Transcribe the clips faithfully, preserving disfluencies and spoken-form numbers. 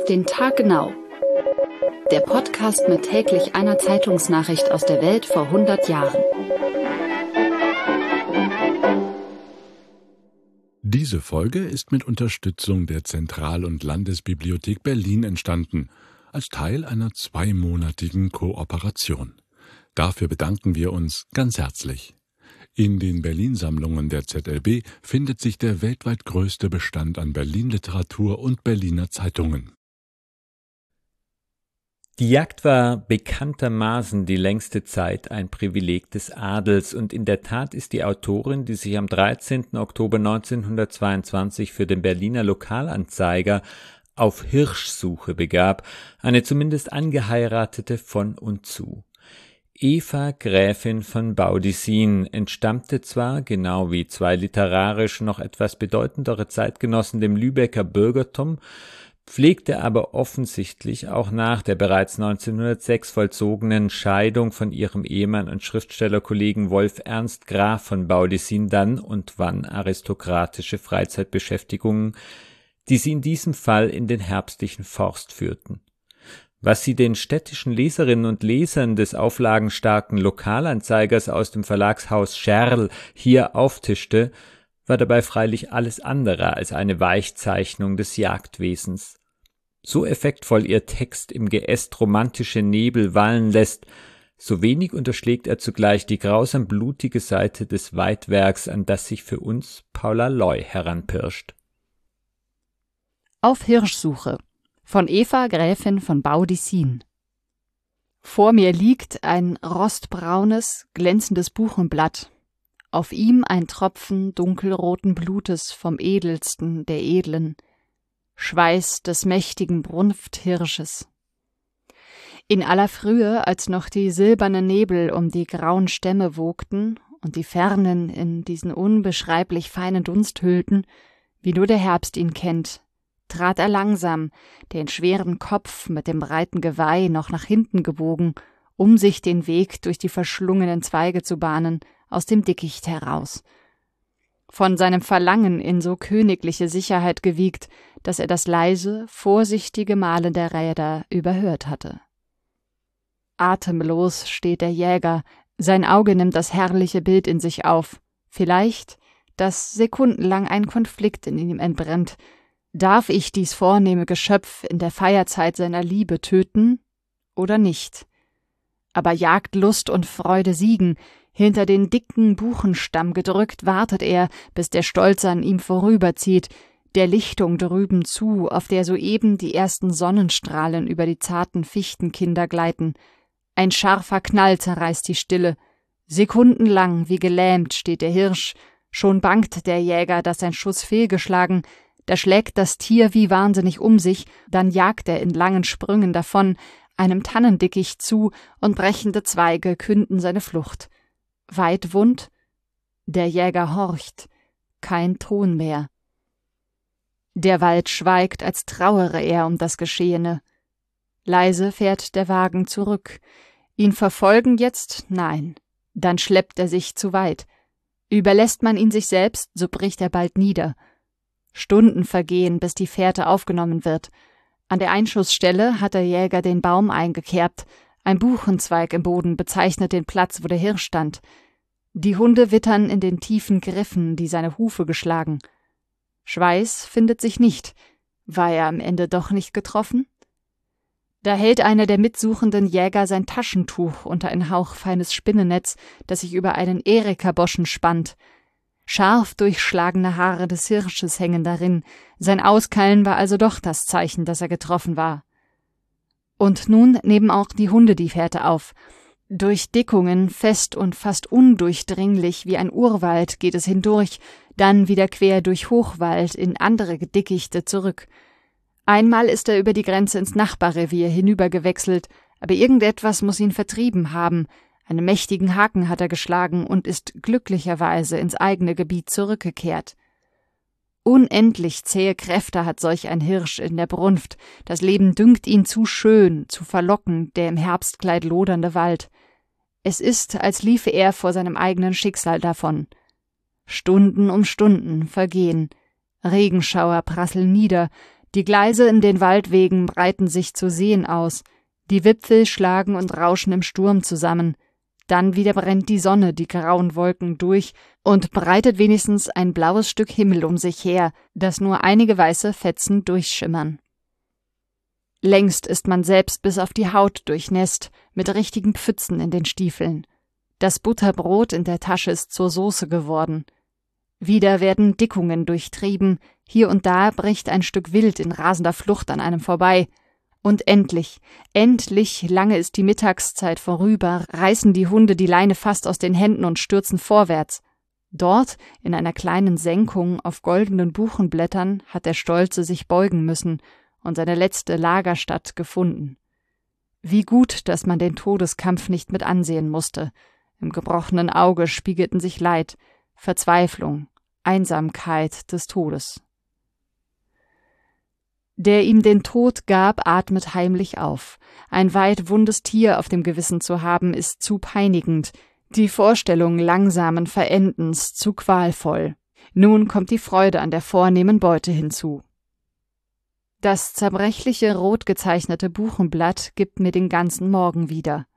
den Tag genau. Der Podcast mit täglich einer Zeitungsnachricht aus der Welt vor hundert Jahren. Diese Folge ist mit Unterstützung der Zentral- und Landesbibliothek Berlin entstanden, als Teil einer zweimonatigen Kooperation. Dafür bedanken wir uns ganz herzlich. In den Berlin-Sammlungen der Z L B findet sich der weltweit größte Bestand an Berlin-Literatur und Berliner Zeitungen. Die Jagd war bekanntermaßen die längste Zeit ein Privileg des Adels, und in der Tat ist die Autorin, die sich am dreizehnten Oktober neunzehnhundertzweiundzwanzig für den Berliner Lokalanzeiger auf Hirschsuche begab, eine zumindest angeheiratete von und zu. Eva Gräfin von Baudissin entstammte zwar, genau wie zwei literarisch noch etwas bedeutendere Zeitgenossen, dem Lübecker Bürgertum, pflegte aber offensichtlich auch nach der bereits neunzehnhundertsechs vollzogenen Scheidung von ihrem Ehemann und Schriftstellerkollegen Wolf Ernst Graf von Baudissin dann und wann aristokratische Freizeitbeschäftigungen, die sie in diesem Fall in den herbstlichen Forst führten. Was sie den städtischen Leserinnen und Lesern des auflagenstarken Lokalanzeigers aus dem Verlagshaus Scherl hier auftischte, war dabei freilich alles andere als eine Weichzeichnung des Jagdwesens. So effektvoll ihr Text im Geäst romantische Nebel wallen lässt, so wenig unterschlägt er zugleich die grausam blutige Seite des Weidwerks, an das sich für uns Paula Loy heranpirscht. Auf Hirschsuche von Eva Gräfin von Baudissin. Vor mir liegt ein rostbraunes, glänzendes Buchenblatt. Auf ihm ein Tropfen dunkelroten Blutes vom edelsten der Edlen, Schweiß des mächtigen Brunfthirsches. In aller Frühe, als noch die silbernen Nebel um die grauen Stämme wogten und die Fernen in diesen unbeschreiblich feinen Dunst hüllten, wie nur der Herbst ihn kennt, trat er langsam, den schweren Kopf mit dem breiten Geweih noch nach hinten gebogen, um sich den Weg durch die verschlungenen Zweige zu bahnen, aus dem Dickicht heraus. Von seinem Verlangen in so königliche Sicherheit gewiegt, dass er das leise, vorsichtige Mahlen der Räder überhört hatte. Atemlos steht der Jäger, sein Auge nimmt das herrliche Bild in sich auf, vielleicht, dass sekundenlang ein Konflikt in ihm entbrennt. Darf ich dies vornehme Geschöpf in der Feierzeit seiner Liebe töten oder nicht? Aber Jagdlust und Freude siegen, hinter den dicken Buchenstamm gedrückt wartet er, bis der Stolz an ihm vorüberzieht, der Lichtung drüben zu, auf der soeben die ersten Sonnenstrahlen über die zarten Fichtenkinder gleiten. Ein scharfer Knall zerreißt die Stille. Sekundenlang wie gelähmt steht der Hirsch, schon bangt der Jäger, dass sein Schuss fehlgeschlagen. Da schlägt das Tier wie wahnsinnig um sich, dann jagt er in langen Sprüngen davon, einem Tannendickicht zu, und brechende Zweige künden seine Flucht. Weidwund, der Jäger horcht, kein Ton mehr. Der Wald schweigt, als trauere er um das Geschehene. Leise fährt der Wagen zurück. Ihn verfolgen jetzt? Nein. Dann schleppt er sich zu weit. Überlässt man ihn sich selbst, so bricht er bald nieder. Stunden vergehen, bis die Fährte aufgenommen wird. An der Einschussstelle hat der Jäger den Baum eingekerbt. Ein Buchenzweig im Boden bezeichnet den Platz, wo der Hirsch stand. Die Hunde wittern in den tiefen Griffen, die seine Hufe geschlagen. Schweiß findet sich nicht. War er am Ende doch nicht getroffen? Da hält einer der mitsuchenden Jäger sein Taschentuch unter ein hauchfeines Spinnennetz, das sich über einen Erikaboschen spannt. Scharf durchschlagene Haare des Hirsches hängen darin. Sein Auskeilen war also doch das Zeichen, dass er getroffen war. Und nun nehmen auch die Hunde die Fährte auf. Durch Dickungen, fest und fast undurchdringlich wie ein Urwald, geht es hindurch, dann wieder quer durch Hochwald in andere Dickichte zurück. Einmal ist er über die Grenze ins Nachbarrevier hinübergewechselt, aber irgendetwas muss ihn vertrieben haben. Einen mächtigen Haken hat er geschlagen und ist glücklicherweise ins eigene Gebiet zurückgekehrt. Unendlich zähe Kräfte hat solch ein Hirsch in der Brunft, das Leben dünkt ihn zu schön, zu verlockend, der im Herbstkleid lodernde Wald. Es ist, als liefe er vor seinem eigenen Schicksal davon. Stunden um Stunden vergehen, Regenschauer prasseln nieder, Die Gleise in den Waldwegen breiten sich zu Seen aus, die Wipfel schlagen und rauschen im Sturm zusammen, dann wieder brennt die Sonne die grauen Wolken durch und breitet wenigstens ein blaues Stück Himmel um sich her, das nur einige weiße Fetzen durchschimmern. Längst ist man selbst bis auf die Haut durchnässt, mit richtigen Pfützen in den Stiefeln. Das Butterbrot in der Tasche ist zur Soße geworden. Wieder werden Dickungen durchtrieben, hier und da bricht ein Stück Wild in rasender Flucht an einem vorbei. Und endlich, endlich, lange ist die Mittagszeit vorüber, reißen die Hunde die Leine fast aus den Händen und stürzen vorwärts. Dort, in einer kleinen Senkung auf goldenen Buchenblättern, hat der Stolze sich beugen müssen und seine letzte Lagerstatt gefunden. Wie gut, dass man den Todeskampf nicht mit ansehen musste. Im gebrochenen Auge spiegelten sich Leid, Verzweiflung, Einsamkeit des Todes. Der ihm den Tod gab, atmet heimlich auf. Ein weit wundes Tier auf dem Gewissen zu haben, ist zu peinigend, die Vorstellung langsamen Verendens zu qualvoll. Nun kommt die Freude an der vornehmen Beute hinzu. Das zerbrechliche, rot gezeichnete Buchenblatt gibt mir den ganzen Morgen wieder.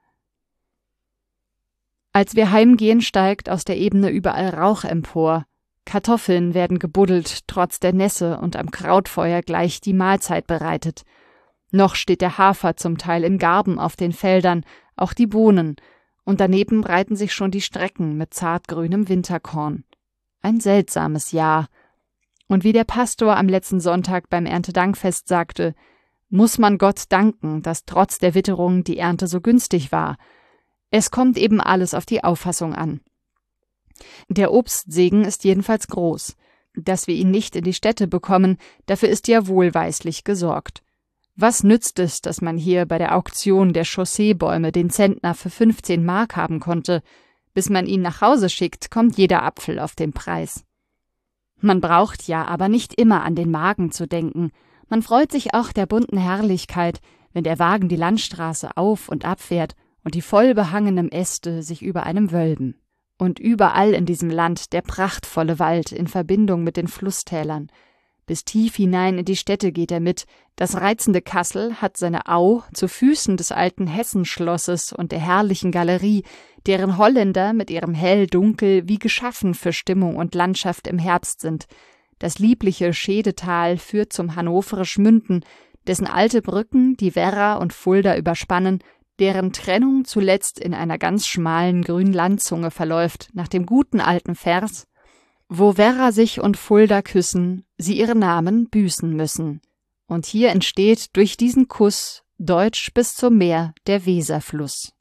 Als wir heimgehen, steigt aus der Ebene überall Rauch empor. Kartoffeln werden gebuddelt, trotz der Nässe, und am Krautfeuer gleich die Mahlzeit bereitet. Noch steht der Hafer zum Teil in Garben auf den Feldern, auch die Bohnen, und daneben breiten sich schon die Strecken mit zartgrünem Winterkorn. Ein seltsames Jahr. Und wie der Pastor am letzten Sonntag beim Erntedankfest sagte, muss man Gott danken, dass trotz der Witterung die Ernte so günstig war. Es kommt eben alles auf die Auffassung an. Der Obstsegen ist jedenfalls groß. Dass wir ihn nicht in die Städte bekommen, dafür ist ja wohlweislich gesorgt. Was nützt es, dass man hier bei der Auktion der Chausseebäume den Zentner für fünfzehn Mark haben konnte? Bis man ihn nach Hause schickt, kommt jeder Apfel auf den Preis. Man braucht ja aber nicht immer an den Magen zu denken. Man freut sich auch der bunten Herrlichkeit, wenn der Wagen die Landstraße auf und ab fährt und die voll behangenen Äste sich über einem wölben. Und überall in diesem Land der prachtvolle Wald in Verbindung mit den Flusstälern. Bis tief hinein in die Städte geht er mit. Das reizende Kassel hat seine Au zu Füßen des alten Hessenschlosses und der herrlichen Galerie, deren Holländer mit ihrem Hell-Dunkel wie geschaffen für Stimmung und Landschaft im Herbst sind. Das liebliche Schedetal führt zum hannoverisch Münden, dessen alte Brücken die Werra und Fulda überspannen, deren Trennung zuletzt in einer ganz schmalen grünen Landzunge verläuft, nach dem guten alten Vers: Wo Werra sich und Fulda küssen, sie ihre Namen büßen müssen. Und hier entsteht durch diesen Kuss deutsch bis zum Meer der Weserfluss.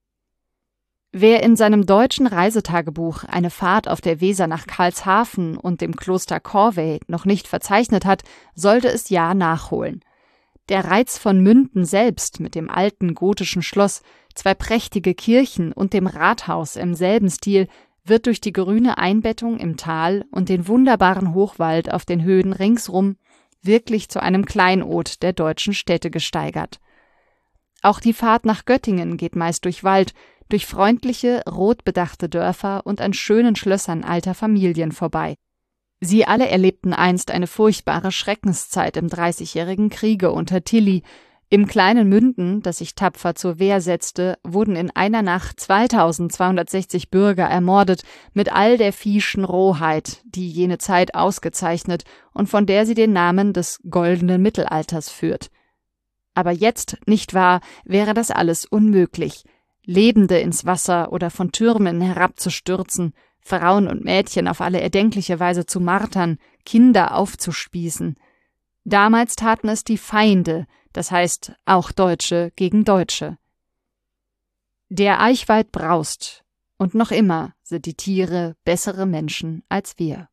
Wer in seinem deutschen Reisetagebuch eine Fahrt auf der Weser nach Karlshafen und dem Kloster Corvey noch nicht verzeichnet hat, sollte es ja nachholen. Der Reiz von Münden selbst mit dem alten gotischen Schloss, zwei prächtige Kirchen und dem Rathaus im selben Stil wird durch die grüne Einbettung im Tal und den wunderbaren Hochwald auf den Höhen ringsrum wirklich zu einem Kleinod der deutschen Städte gesteigert. Auch die Fahrt nach Göttingen geht meist durch Wald, durch freundliche, rot bedachte Dörfer und an schönen Schlössern alter Familien vorbei. Sie alle erlebten einst eine furchtbare Schreckenszeit im Dreißigjährigen Kriege unter Tilly. Im kleinen Münden, das sich tapfer zur Wehr setzte, wurden in einer Nacht zweitausendzweihundertsechzig Bürger ermordet, mit all der viehschen Rohheit, die jene Zeit ausgezeichnet und von der sie den Namen des goldenen Mittelalters führt. Aber jetzt, nicht wahr, wäre das alles unmöglich. Lebende ins Wasser oder von Türmen herabzustürzen, Frauen und Mädchen auf alle erdenkliche Weise zu martern, Kinder aufzuspießen. Damals taten es die Feinde, das heißt auch Deutsche gegen Deutsche. Der Eichwald braust, und noch immer sind die Tiere bessere Menschen als wir.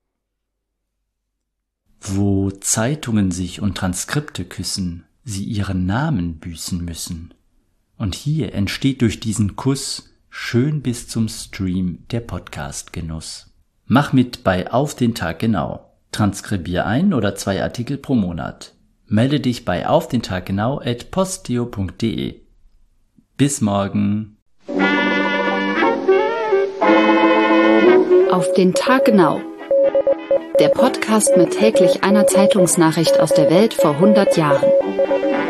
Wo Zeitungen sich und Transkripte küssen, sie ihren Namen büßen müssen. Und hier entsteht durch diesen Kuss schön bis zum Stream der Podcast-Genuss. Mach mit bei Auf den Tag genau. Transkribier ein oder zwei Artikel pro Monat. Melde dich bei auf den Tag genau at posteo punkt de. Bis morgen. Auf den Tag genau. der Podcast mit täglich einer Zeitungsnachricht aus der Welt vor hundert Jahren.